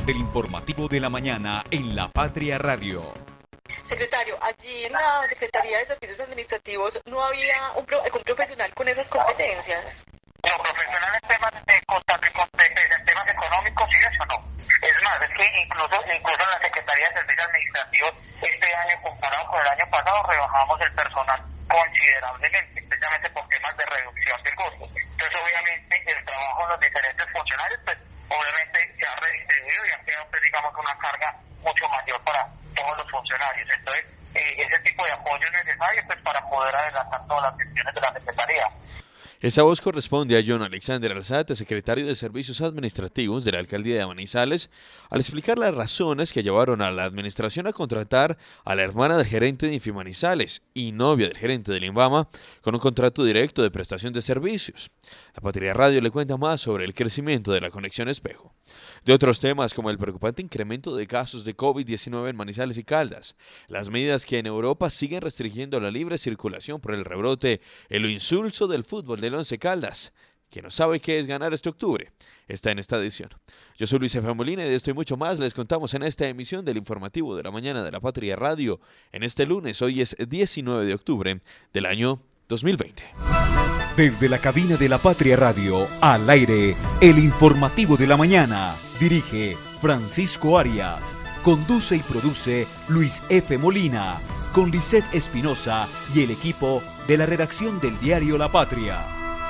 del informativo de la mañana en La Patria Radio. Secretario, allí en la Secretaría de Servicios Administrativos no había un profesional con esas competencias. No, profesional en temas en temas económicos y eso no. Es más, es que incluso en la Secretaría de Servicios Administrativos este año comparado con el año pasado rebajamos el personal considerablemente, precisamente por temas de reducción del costo. Entonces obviamente el trabajo de los diferentes funcionarios pues obviamente se ha redistribuido y ha quedado pues, digamos una carga mucho mayor para todos los funcionarios. Entonces ese tipo de apoyo es necesario pues para poder adelantar todas las gestiones de la Secretaría. Esa voz corresponde a John Alexander Alzate, secretario de Servicios Administrativos de la Alcaldía de Manizales, al explicar las razones que llevaron a la administración a contratar a la hermana del gerente de Infimanizales y novia del gerente del INVAMA con un contrato directo de prestación de servicios. La Patria Radio le cuenta más sobre el crecimiento de la conexión espejo. De otros temas como el preocupante incremento de casos de COVID-19 en Manizales y Caldas, las medidas que en Europa siguen restringiendo la libre circulación por el rebrote, el insulso del fútbol del Once Caldas, que no sabe qué es ganar este octubre, está en esta edición. Yo soy Luis F. Molina y de esto y mucho más les contamos en esta emisión del informativo de la mañana de La Patria Radio, en este lunes, hoy es 19 de octubre del año 2020. Desde la cabina de La Patria Radio, al aire, el informativo de la mañana. Dirige Francisco Arias. Conduce y produce Luis F. Molina, con Lisette Espinosa y el equipo de la redacción del diario La Patria.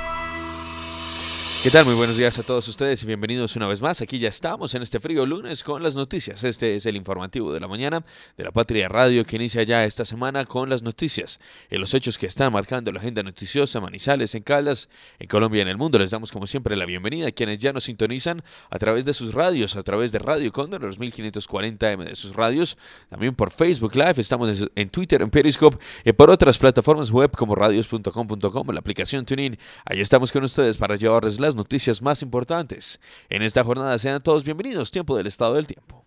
¿Qué tal? Muy buenos días a todos ustedes y bienvenidos una vez más. Aquí ya estamos en este frío lunes con las noticias. Este es el informativo de la mañana de La Patria Radio que inicia ya esta semana con las noticias. En los hechos que están marcando la agenda noticiosa, Manizales, en Caldas, en Colombia y en el mundo. Les damos como siempre la bienvenida a quienes ya nos sintonizan a través de sus radios, a través de Radio Cóndor, los 1540M de sus radios. También por Facebook Live, estamos en Twitter, en Periscope y por otras plataformas web como radios.com.com, la aplicación TuneIn. Ahí estamos con ustedes para llevarles las noticias más importantes. En esta jornada sean todos bienvenidos. Tiempo del estado del tiempo.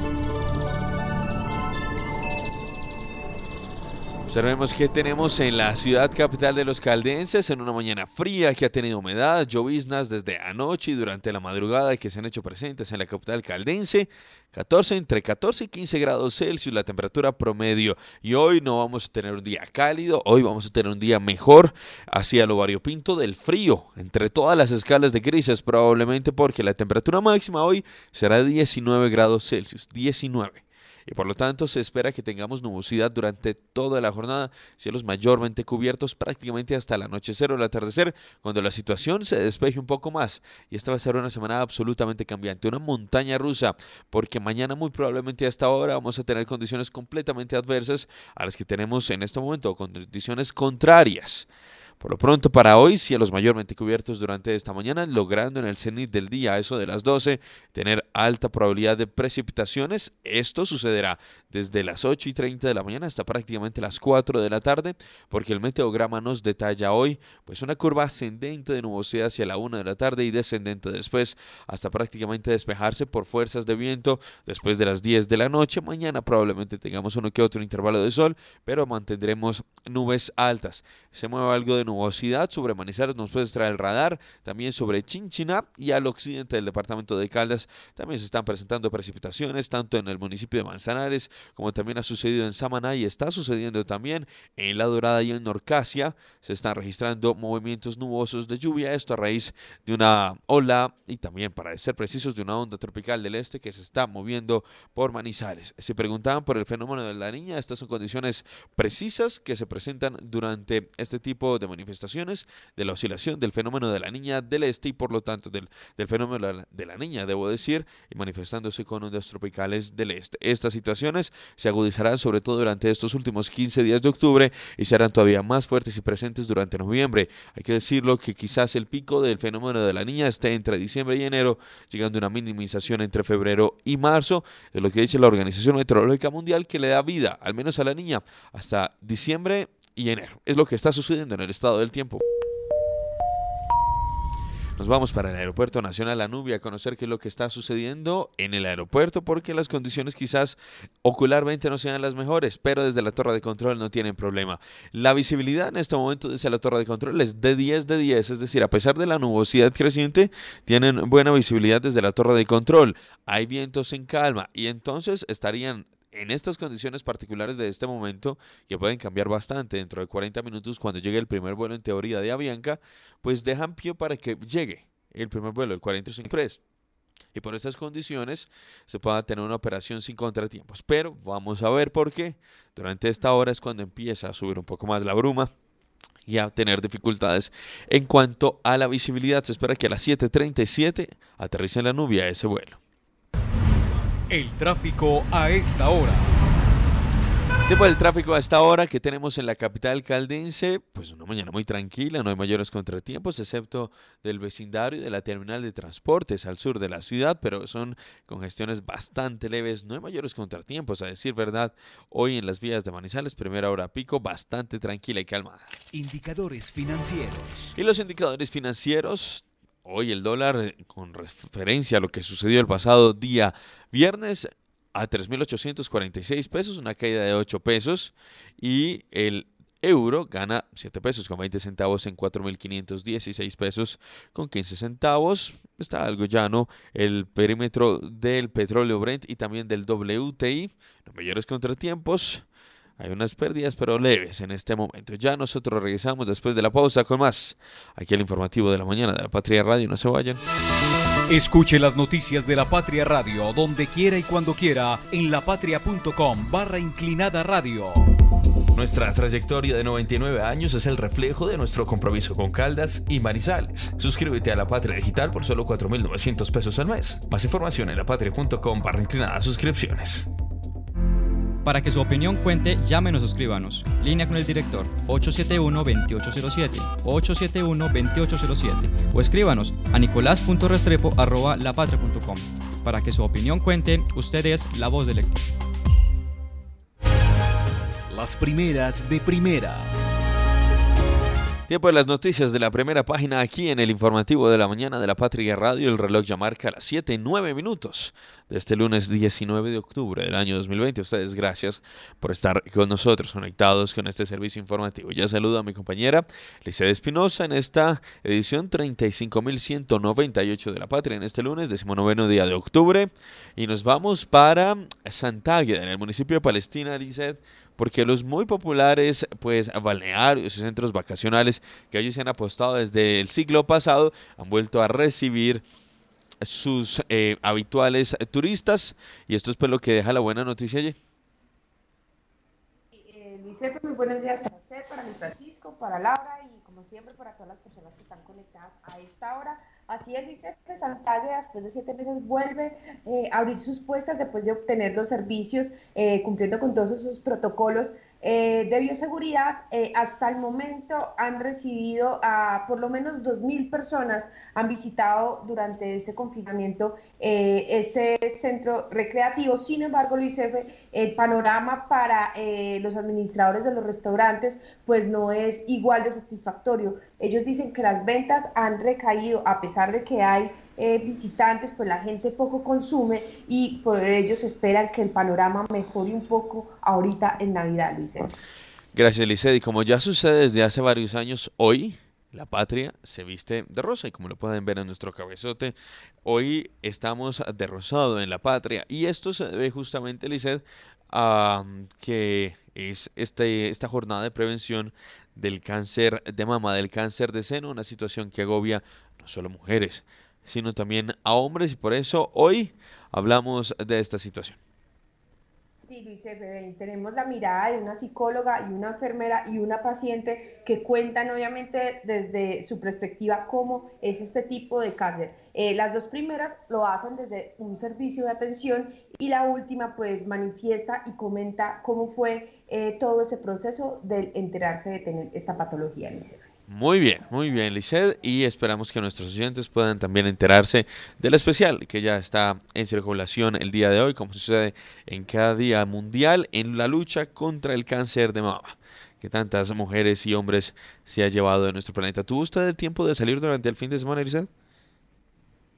Observemos que tenemos en la ciudad capital de los caldenses en una mañana fría que ha tenido humedad, lloviznas desde anoche y durante la madrugada que se han hecho presentes en la capital caldense. Entre 14 y 15 grados Celsius la temperatura promedio y hoy no vamos a tener un día cálido, hoy vamos a tener un día mejor hacia lo variopinto del frío, entre todas las escalas de grises probablemente porque la temperatura máxima hoy será 19 grados Celsius, 19. Y por lo tanto se espera que tengamos nubosidad durante toda la jornada, cielos mayormente cubiertos prácticamente hasta el anochecer o el atardecer, cuando la situación se despeje un poco más. Y esta va a ser una semana absolutamente cambiante, una montaña rusa, porque mañana muy probablemente a esta hora vamos a tener condiciones completamente adversas a las que tenemos en este momento, condiciones contrarias. Por lo pronto para hoy, cielos mayormente cubiertos durante esta mañana, logrando en el cenit del día, a eso de las 12, tener alta probabilidad de precipitaciones. Esto sucederá desde las 8:30 de la mañana hasta prácticamente las 4 de la tarde, porque el meteograma nos detalla hoy pues una curva ascendente de nubosidad hacia la 1 de la tarde y descendente después hasta prácticamente despejarse por fuerzas de viento después de las 10 de la noche. Mañana probablemente tengamos uno que otro intervalo de sol, pero mantendremos nubes altas. Se mueve algo de nubosidad sobre Manizales, nos puede extraer el radar, también sobre Chinchiná y al occidente del departamento de Caldas también se están presentando precipitaciones, tanto en el municipio de Manzanares como también ha sucedido en Samaná y está sucediendo también en La Dorada y en Norcasia. Se están registrando movimientos nubosos de lluvia, esto a raíz de una ola y también, para ser precisos, de una onda tropical del este que se está moviendo por Manizales. Se preguntaban por el fenómeno de la Niña, estas son condiciones precisas que se presentan durante este tipo de manifestaciones de la oscilación del fenómeno de la Niña del este y por lo tanto del fenómeno de la Niña, debo decir, y manifestándose con ondas tropicales del este. Estas situaciones se agudizarán sobre todo durante estos últimos 15 días de octubre y se harán todavía más fuertes y presentes durante noviembre. Hay que decirlo que quizás el pico del fenómeno de la Niña esté entre diciembre y enero, llegando a una minimización entre febrero y marzo, es lo que dice la Organización Meteorológica Mundial, que le da vida, al menos a la Niña, hasta diciembre y enero. Es lo que está sucediendo en el estado del tiempo. Nos vamos para el Aeropuerto Nacional La Nubia a conocer qué es lo que está sucediendo en el aeropuerto, porque las condiciones quizás ocularmente no sean las mejores, pero desde la torre de control no tienen problema. La visibilidad en este momento desde la torre de control es de 10 de 10, es decir, a pesar de la nubosidad creciente, tienen buena visibilidad desde la torre de control. Hay vientos en calma y entonces estarían en estas condiciones particulares de este momento, que pueden cambiar bastante dentro de 40 minutos cuando llegue el primer vuelo en teoría de Avianca, pues dejan pie para que llegue el primer vuelo, el 45 Express. Y por estas condiciones se pueda tener una operación sin contratiempos. Pero vamos a ver por qué. Durante esta hora es cuando empieza a subir un poco más la bruma y a tener dificultades en cuanto a la visibilidad. Se espera que a las 7:37 aterrice en La Nubia ese vuelo. El tráfico a esta hora. Tiempo del tráfico a esta hora que tenemos en la capital caldense, pues una mañana muy tranquila, no hay mayores contratiempos, excepto del vecindario y de la terminal de transportes al sur de la ciudad, pero son congestiones bastante leves, no hay mayores contratiempos, a decir verdad. Hoy en las vías de Manizales, primera hora pico, bastante tranquila y calmada. Indicadores financieros. Y los indicadores financieros. Hoy el dólar, con referencia a lo que sucedió el pasado día viernes, a 3.846 pesos, una caída de 8 pesos. Y el euro gana 7 pesos con 20 centavos en 4.516 pesos con 15 centavos. Está algo llano el perímetro del petróleo Brent y también del WTI. Los mayores contratiempos. Hay unas pérdidas, pero leves en este momento. Ya nosotros regresamos después de la pausa con más. Aquí el informativo de la mañana de La Patria Radio. No se vayan. Escuche las noticias de La Patria Radio donde quiera y cuando quiera en lapatria.com/inclinada radio. Nuestra trayectoria de 99 años es el reflejo de nuestro compromiso con Caldas y Manizales. Suscríbete a La Patria Digital por solo 4.900 pesos al mes. Más información en lapatria.com/inclinada suscripciones. Para que su opinión cuente, llámenos o escríbanos. Línea con el director 871-2807, 871-2807 o escríbanos a nicolás.restrepo@lapatria.com. Para que su opinión cuente, usted es la voz del lector. Las primeras de primera. Tiempo de las noticias de la primera página aquí en el informativo de la mañana de La Patria Radio. El reloj ya marca las 7:09 de este lunes 19 de octubre del año 2020. Ustedes gracias por estar con nosotros conectados con este servicio informativo. Ya saludo a mi compañera Licede Espinosa en esta edición 35.198 de La Patria en este lunes 19 día de octubre. Y nos vamos para Santa Águeda, en el municipio de Palestina, Licede, porque los muy populares pues balnearios y centros vacacionales que allí se han apostado desde el siglo pasado han vuelto a recibir sus habituales turistas, y esto es pues lo que deja la buena noticia allí. Luis Efe, muy buenos días para usted, para mi Francisco, para Laura y como siempre para todas las personas que están conectadas a esta hora. Así es, Luis Efe, Santa Águeda después de 7 meses vuelve a abrir sus puertas después de obtener los servicios, cumpliendo con todos esos protocolos de bioseguridad. Hasta el momento han recibido a por lo menos 2.000 personas, han visitado durante este confinamiento este centro recreativo. Sin embargo, Luis Efe, el panorama para los administradores de los restaurantes pues no es igual de satisfactorio. Ellos dicen que las ventas han recaído, a pesar de que hay visitantes, pues la gente poco consume y por ellos esperan que el panorama mejore un poco ahorita en Navidad, Liceo. Gracias, Licede. Y como ya sucede desde hace varios años, hoy La Patria se viste de rosa y como lo pueden ver en nuestro cabezote, hoy estamos de rosado en La Patria, y esto se debe justamente, Licede, a que es esta jornada de prevención del cáncer de mama, del cáncer de seno, una situación que agobia no solo mujeres, sino también a hombres, y por eso hoy hablamos de esta situación. Sí, Luis Efe, tenemos la mirada de una psicóloga y una enfermera y una paciente que cuentan obviamente desde su perspectiva cómo es este tipo de cáncer. Las dos primeras lo hacen desde un servicio de atención y la última pues manifiesta y comenta cómo fue todo ese proceso de enterarse de tener esta patología, Luis Efe. Muy bien, Licede, y esperamos que nuestros oyentes puedan también enterarse del especial que ya está en circulación el día de hoy, como sucede en cada día mundial, en la lucha contra el cáncer de mama, que tantas mujeres y hombres se ha llevado de nuestro planeta. ¿Tuvo usted el tiempo de salir durante el fin de semana, Licede?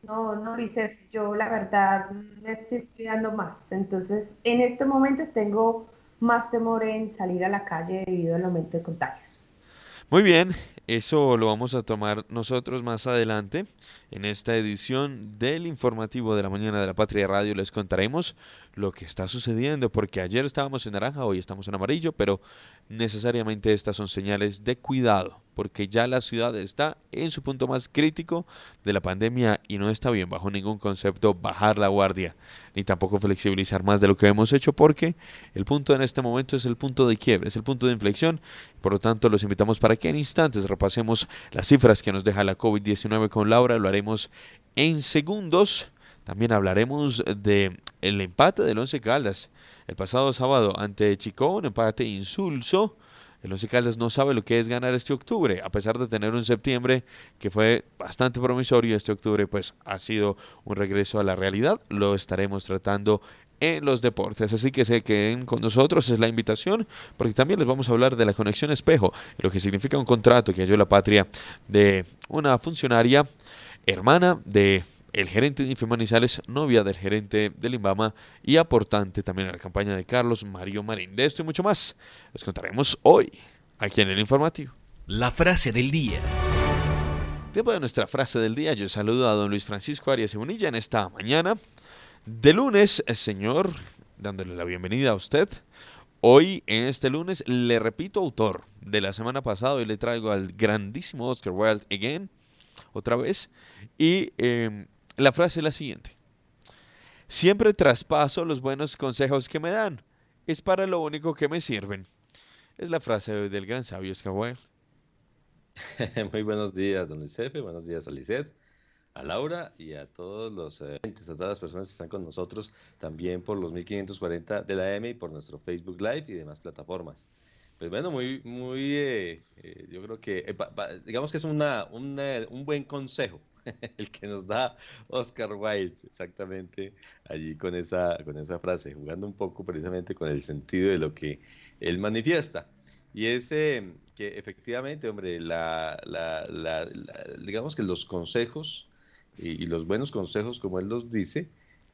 No, no, Lisset, yo la verdad me estoy cuidando más. Entonces, en este momento tengo más temor en salir a la calle debido al aumento de contagios. Muy bien, eso lo vamos a tomar nosotros más adelante. En esta edición del informativo de la mañana de la Patria Radio les contaremos lo que está sucediendo, porque ayer estábamos en naranja, hoy estamos en amarillo, pero necesariamente estas son señales de cuidado, porque ya la ciudad está en su punto más crítico de la pandemia y no está bien bajo ningún concepto bajar la guardia, ni tampoco flexibilizar más de lo que hemos hecho, porque el punto en este momento es el punto de quiebre, es el punto de inflexión. Por lo tanto, los invitamos para que en instantes repasemos las cifras que nos deja la COVID-19 con Laura. Lo haremos en segundos. También hablaremos de el empate del Once Caldas el pasado sábado ante Chico, un empate insulso. El Once Caldas no sabe lo que es ganar este octubre, a pesar de tener un septiembre que fue bastante promisorio. Este octubre pues ha sido un regreso a la realidad. Lo estaremos tratando en los deportes, así que se queden con nosotros, es la invitación, porque también les vamos a hablar de la conexión espejo, lo que significa un contrato que halló la patria de una funcionaria hermana de el gerente de Infimanizales, novia del gerente del Inbama y aportante también a la campaña de Carlos Mario Marín. De esto y mucho más les contaremos hoy, aquí en el informativo. La frase del día. Tiempo de nuestra frase del día. Yo saludo a don Luis Francisco Arias Bonilla en esta mañana de lunes, señor, dándole la bienvenida a usted. Hoy, en este lunes, le repito autor de la semana pasada y le traigo al grandísimo Oscar Wilde again, otra vez. Y la frase es la siguiente. Siempre traspaso los buenos consejos que me dan. Es para lo único que me sirven. Es la frase del gran sabio Oscar Wilde. Muy buenos días, don Luis Efe, buenos días a Lisset, a Laura y a todos los oyentes, a todas las personas que están con nosotros también por los 1540 de la M y por nuestro Facebook Live y demás plataformas. Pues bueno, yo creo que, digamos que es un buen consejo el que nos da Oscar Wilde, exactamente allí con esa frase, jugando un poco precisamente con el sentido de lo que él manifiesta. Y es que efectivamente, hombre, digamos que los consejos y los buenos consejos, como él los dice,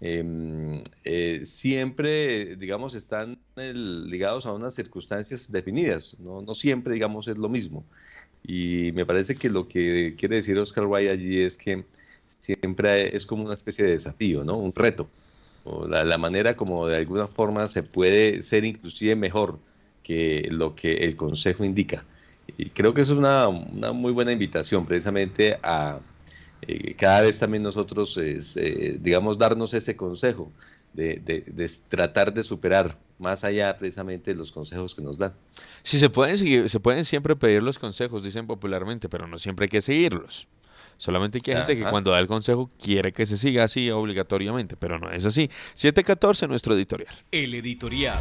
siempre, digamos, están ligados a unas circunstancias definidas, no, no siempre, digamos, es lo mismo. Y me parece que lo que quiere decir Oscar Wilde allí es que siempre es como una especie de desafío, ¿no? Un reto, o la manera como de alguna forma se puede ser inclusive mejor que lo que el consejo indica. Y creo que es una muy buena invitación precisamente a cada vez también nosotros, digamos, darnos ese consejo de tratar de superar más allá precisamente de los consejos que nos dan. Sí, se pueden seguir, se pueden siempre pedir los consejos, dicen popularmente, pero no siempre hay que seguirlos. Solamente que hay gente que Ajá. cuando da el consejo quiere que se siga así obligatoriamente, pero no es así. 7:14 nuestro editorial. El editorial.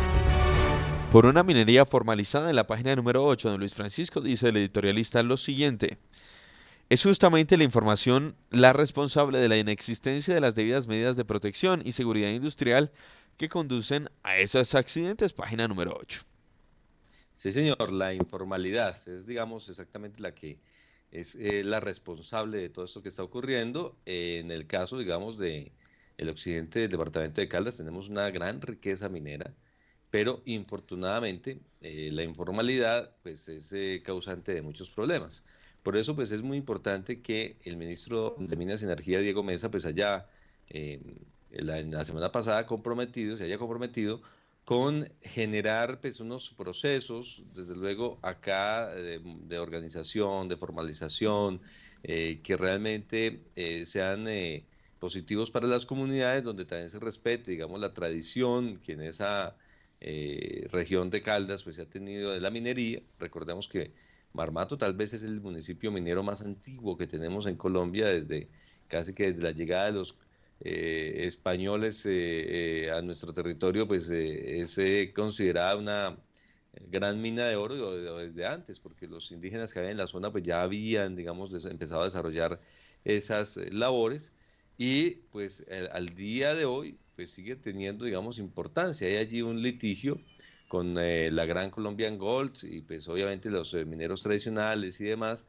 Por una minería formalizada en la página número 8 de Luis Francisco, dice el editorialista lo siguiente. Es justamente la información la responsable de la inexistencia de las debidas medidas de protección y seguridad industrial que conducen a esos accidentes, página número 8. Sí, señor, la informalidad es, digamos, exactamente la que es la responsable de todo esto que está ocurriendo. En el caso, digamos, de el occidente del departamento de Caldas, tenemos una gran riqueza minera, pero infortunadamente la informalidad pues es causante de muchos problemas. Por eso pues es muy importante que el ministro de Minas y Energía, Diego Mesa, pues haya eh, la semana pasada se haya comprometido con generar pues unos procesos, desde luego acá de organización, de formalización, que realmente sean positivos para las comunidades, donde también se respete, digamos, la tradición que en esa región de Caldas pues se ha tenido de la minería. Recordemos que Marmato tal vez es el municipio minero más antiguo que tenemos en Colombia casi que desde la llegada de los españoles a nuestro territorio, pues es considerada una gran mina de oro desde antes, porque los indígenas que había en la zona pues ya habían, digamos, empezado a desarrollar esas labores y pues al día de hoy pues sigue teniendo, digamos, importancia. Hay allí un litigio con la Gran Colombian Gold y pues obviamente los mineros tradicionales y demás,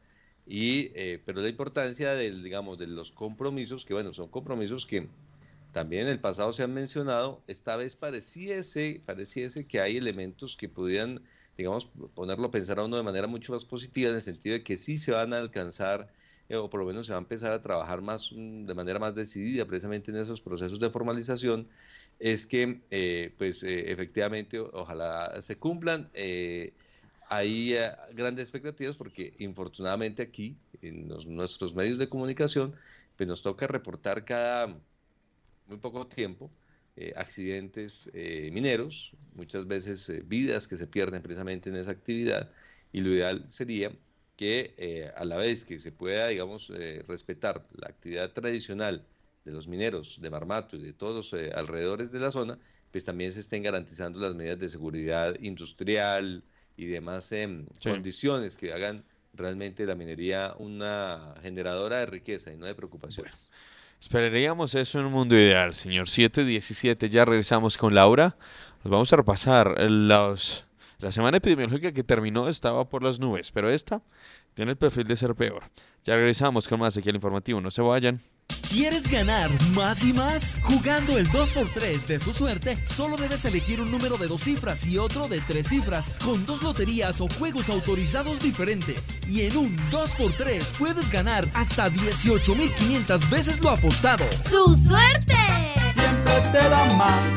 Pero la importancia de los compromisos, que bueno, son compromisos que también en el pasado se han mencionado, esta vez pareciese que hay elementos que pudieran, ponerlo a pensar a uno de manera mucho más positiva, en el sentido de que sí se van a alcanzar, o por lo menos se va a empezar a trabajar de manera más decidida precisamente en esos procesos de formalización, es que efectivamente ojalá se cumplan. Hay grandes expectativas porque infortunadamente aquí en nuestros medios de comunicación pues nos toca reportar cada muy poco tiempo accidentes mineros, muchas veces vidas que se pierden precisamente en esa actividad, y lo ideal sería que a la vez que se pueda respetar la actividad tradicional de los mineros de Marmato y de todos los alrededores de la zona, pues también se estén garantizando las medidas de seguridad industrial y demás condiciones que hagan realmente la minería una generadora de riqueza y no de preocupaciones. Bueno, esperaríamos eso en un mundo ideal, señor. 7:17, ya regresamos con Laura. Nos vamos a repasar la semana epidemiológica que terminó, estaba por las nubes, pero esta tiene el perfil de ser peor. Ya regresamos con más aquí al informativo, no se vayan. ¿Quieres ganar más y más? Jugando el 2x3 de su suerte, solo debes elegir un número de 2 cifras y otro de 3 cifras, con 2 loterías o juegos autorizados diferentes. Y en un 2x3 puedes ganar hasta 18.500 veces lo apostado. ¡Su suerte! Siempre te da más.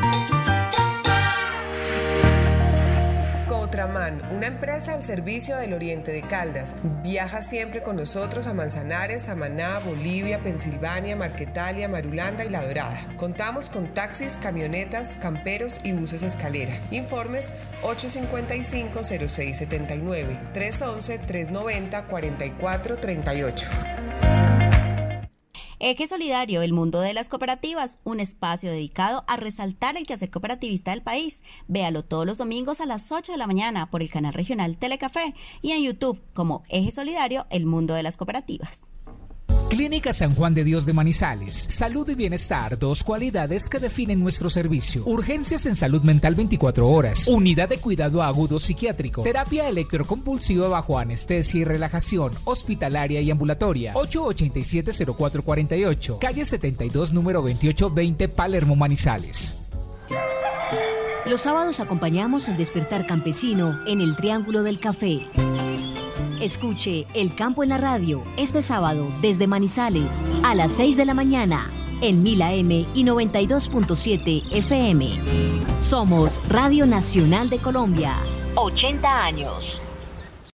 Cotraman, una empresa al servicio del oriente de Caldas. Viaja siempre con nosotros a Manzanares, Samaná, Bolivia, Pensilvania, Marquetalia, Marulanda y La Dorada. Contamos con taxis, camionetas, camperos y buses escalera. Informes 855-0679, 311-390-4438. Eje Solidario, el mundo de las cooperativas, un espacio dedicado a resaltar el quehacer cooperativista del país. Véalo todos los domingos a las 8 de la mañana por el canal regional Telecafé y en YouTube como Eje Solidario, el mundo de las cooperativas. Clínica San Juan de Dios de Manizales. Salud y bienestar, 2 cualidades que definen nuestro servicio. Urgencias en salud mental 24 horas. Unidad de cuidado agudo psiquiátrico. Terapia electroconvulsiva bajo anestesia y relajación. Hospitalaria y ambulatoria. 887-0448. Calle 72, número 2820, Palermo, Manizales. Los sábados acompañamos el despertar campesino en el Triángulo del Café. Escuche El Campo en la Radio este sábado desde Manizales a las 6 de la mañana en 1000 AM y 92.7 FM. Somos Radio Nacional de Colombia. 80 años.